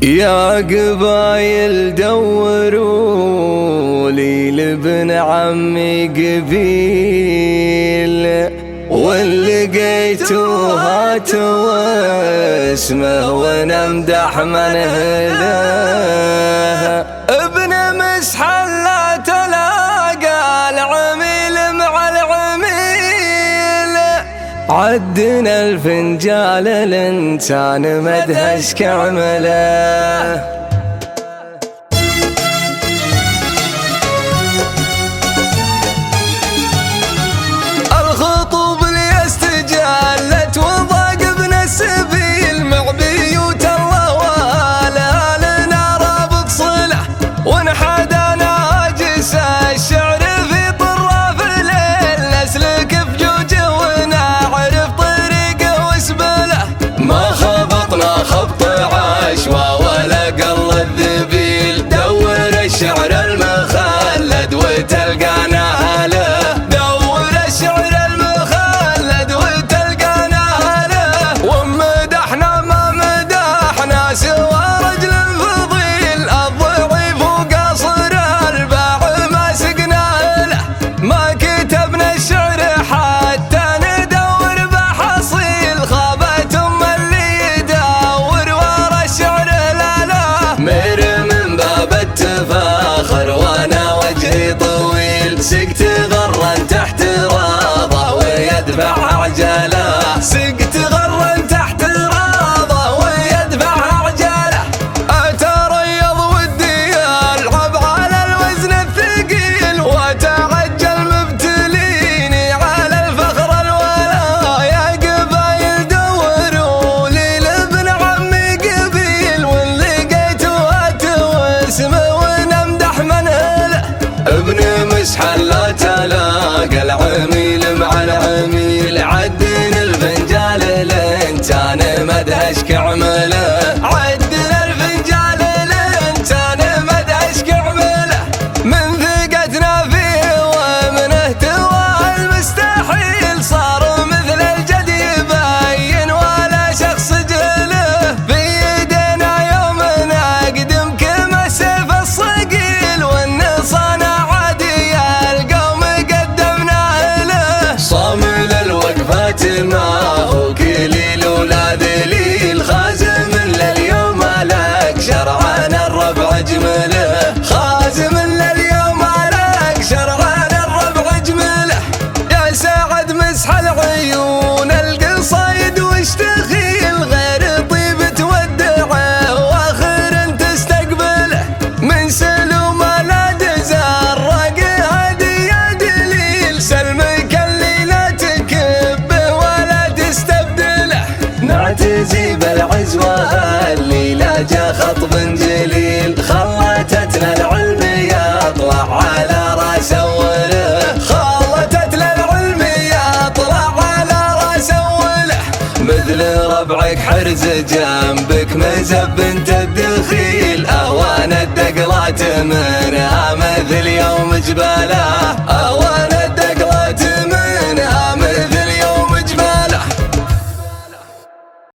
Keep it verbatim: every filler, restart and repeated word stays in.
يا قبايل دوروا لي لابن عمي قبيل، واللي لقيتوا هاتوا اسمه ونمدح من هداه. ابن مسحل لا تلاقى العميل مع العميل، عدنا الفنجال الانسان مدهش كعمله. الشعر المخلد وتلقانا له، دور الشعر المخلد وتلقانا له، ومدحنا ما مدحنا سوى رجل فضيل، الضعيف وقصر الباع ما سقنا له، ما كتبنا الشعر حتى ندور بحصيل، خابت ام اللي يدور ورا الشعر لا لا. مر من باب التفاخر وانا وجهي طويل، سقت غرا تحت راضه ويدفع عجله، سقت غرا تحت راضه ويدفع عجله، اتريض ودي العب على الوزن الثقيل، واتعجل مبتليني على الفخر الولا. يا قبايل دوروا لي لابن عمي قبيل، واللي لقيتوا هاتوا اسمه ونمدح من هله. ابن مسحل لا تلاقى العميل مع العميل، عدنا الفنجال الانسان مدهش كعمله، عدنا الفنجال الانسان مدهش كعمله، من ثقتنا فيه ومن اهتواه المستحيل، صار مثل الجد يبين ولا شخص جهله، في يدنا يوم نقدم كما سيف الصقيل، والنصانع عادي القوم قدمنا له، صامل الوقفات ما هو كليل ولا ذليل، خازم لليوم لك شرعان الربع جمله، خازم لليوم لك شرعان الربع جمله. يا سعد مسحل عيون القصايد واشتخيل، غير طيب تودعه واخر تستقبله، من سلوم لا تزرق هدي يا دليل، سلمك اللي لا تكبه ولا تستبدله، نعتزي بالعزوة اللي لا جا خطب جليل، خلتتنا العلم يطلع على راس اوله، خلتتنا العلم يطلع على راس اوله، مثل ربعك حرز جنبك مزب انت الدخيل، اهوان الدقلات منها مثل يوم جباله.